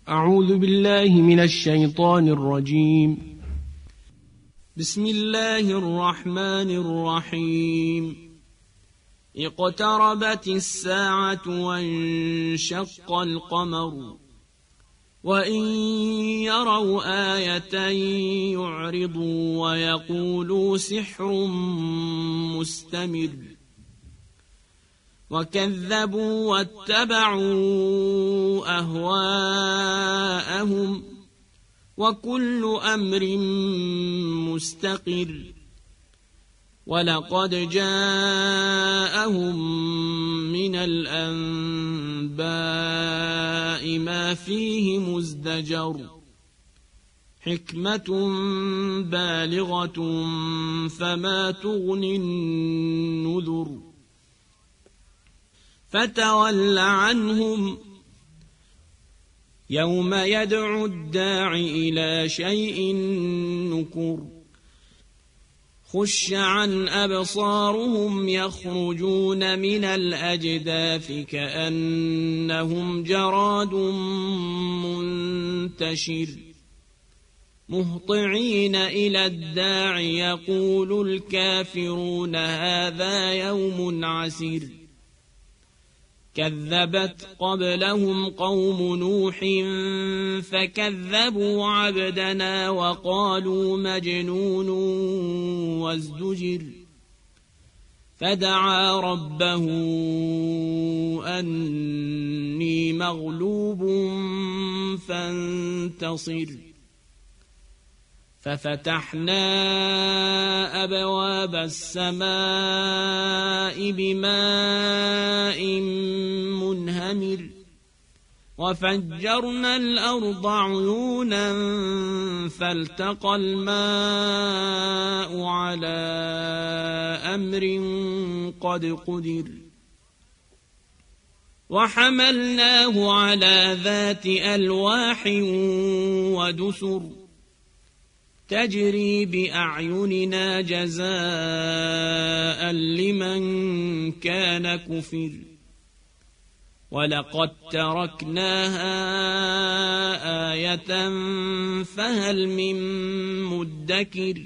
أعوذ بالله من الشيطان الرجيم. بسم الله الرحمن الرحيم. اقتربت الساعة وانشق القمر وإن يروا آية يعرضوا ويقولوا سحر مستمر وكذبوا واتبعوا أهواءهم وكل أمر مستقر ولقد جاءهم من الأنباء ما فيه مزدجر حكمة بالغة فما تغني النذر فتول عنهم يوم يدعو الداع إلى شيء نكر خش عن أبصارهم يخرجون من الأجداث كأنهم جراد منتشر مهطعين إلى الداع يقول الكافرون هذا يوم عسير كذبت قبلهم قوم نوح فكذبوا عبدنا وقالوا مجنون وازدجر فدعا ربه أني مغلوب فانتصر ففتحنا أبواب السماء بماء منهمر وفجرنا الأرض عيونا فالتقى الماء على أمر قد قدر وحملناه على ذات ألواح ودسر تجري بأعيننا جزاء لمن كان كفر ولقد تركناها آية فهل من مدكر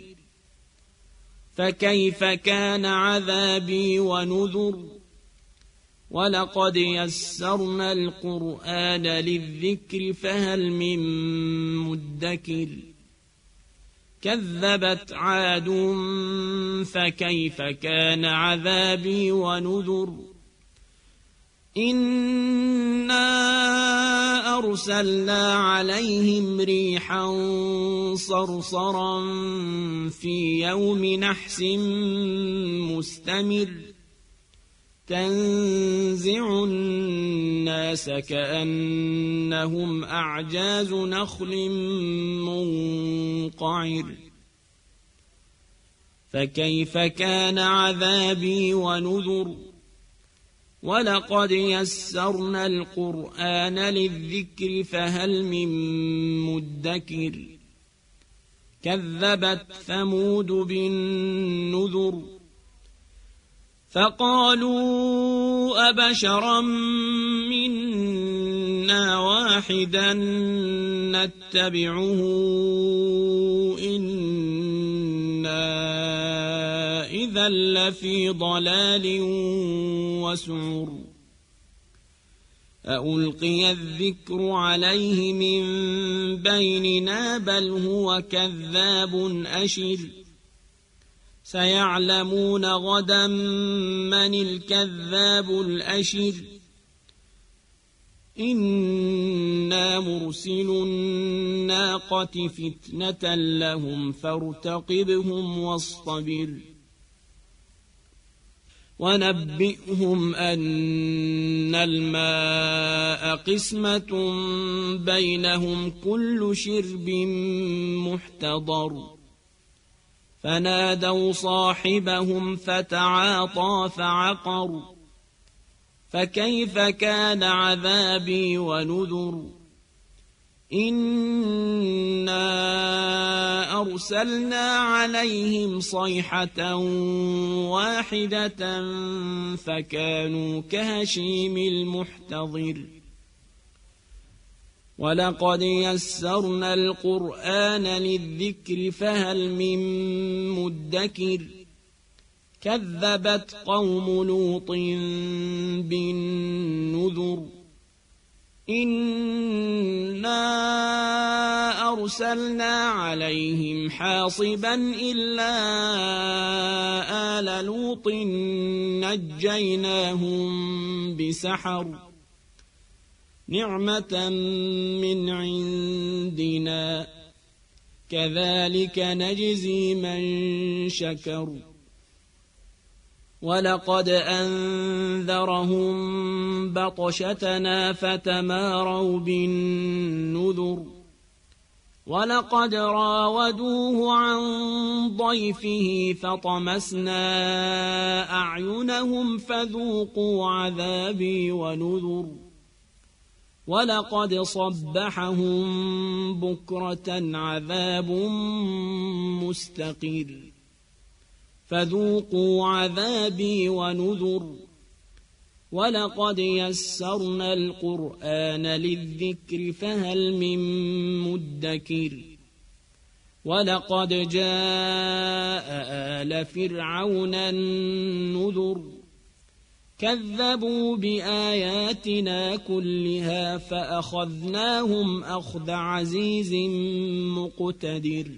فكيف كان عذابي ونذر ولقد يسرنا القرآن للذكر فهل من مدكر كذبت عاد فكيف كان عذابي ونذر إنا أرسلنا عليهم ريحا صرصرا في يوم نحس مستمر تنزع الناس كأنهم أعجاز نخل منقعر فكيف كان عذابي ونذر ولقد يسرنا القرآن للذكر فهل من مدكر كذبت ثمود بالنذر فقالوا أبشرا منا واحدا نتبعه إنا إذا لفي ضلال وسعر ألقي الذكر عليه من بيننا بل هو كذاب أشر سيعلمون غدا من الكذاب الأشر إنا مرسل الناقة فتنة لهم فارتقبهم واصطبر ونبئهم أن الماء قسمة بينهم كل شرب محتضر فنادوا صاحبهم فتعاطى فعقر فكيف كان عذابي ونذر إنا أرسلنا عليهم صيحة واحدة فكانوا كهشيم المحتضر ولقد يسرنا القرآن للذكر فهل من مدكر كذبت قوم لوط بالنذر إنا أرسلنا عليهم حاصبا إلا آل لوط نجيناهم بسحر نعمة من عندنا كذلك نجزي من شكر ولقد أنذرهم بطشتنا فتماروا بالنذر ولقد راودوه عن ضيفه فطمسنا أعينهم فذوقوا عذابي ونذر ولقد صبحهم بكرة عذاب مستقر فذوقوا عذابي ونذر ولقد يسرنا القرآن للذكر فهل من مدكر ولقد جاء آل فرعون النذر كذبوا بآياتنا كلها فأخذناهم أخذ عزيز مقتدر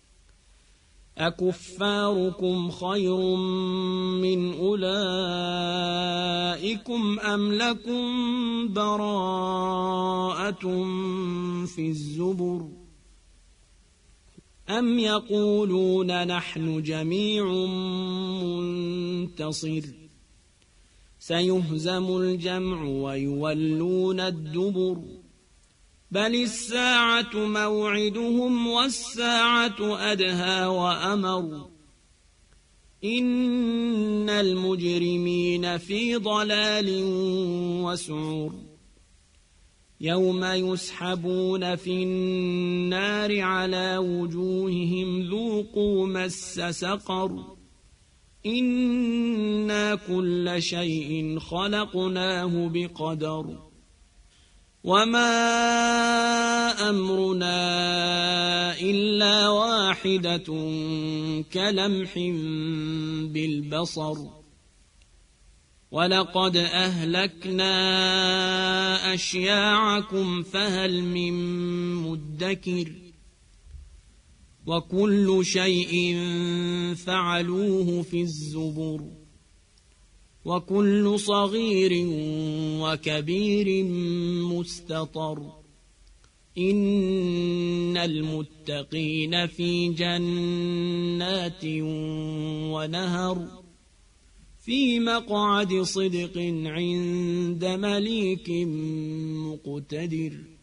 أكفاركم خير من أولئكم أم لكم براءة في الزبر أم يقولون نحن جميع منتصر سيهزم الجمع ويولون الدبر بل الساعة موعدهم والساعة أدهى وأمر إن المجرمين في ضلال وسعور يوم يسحبون في النار على وجوههم ذوقوا مس سقر إنا كل شيء خلقناه بقدر وما أمرنا إلا واحدة كلمح بالبصر ولقد أهلكنا أشياعكم فهل من مدكر وكل شيء فعلوه في الزبر وكل صغير وكبير مستطر إن المتقين في جنات ونهر في مقعد صدق عند مليك مقتدر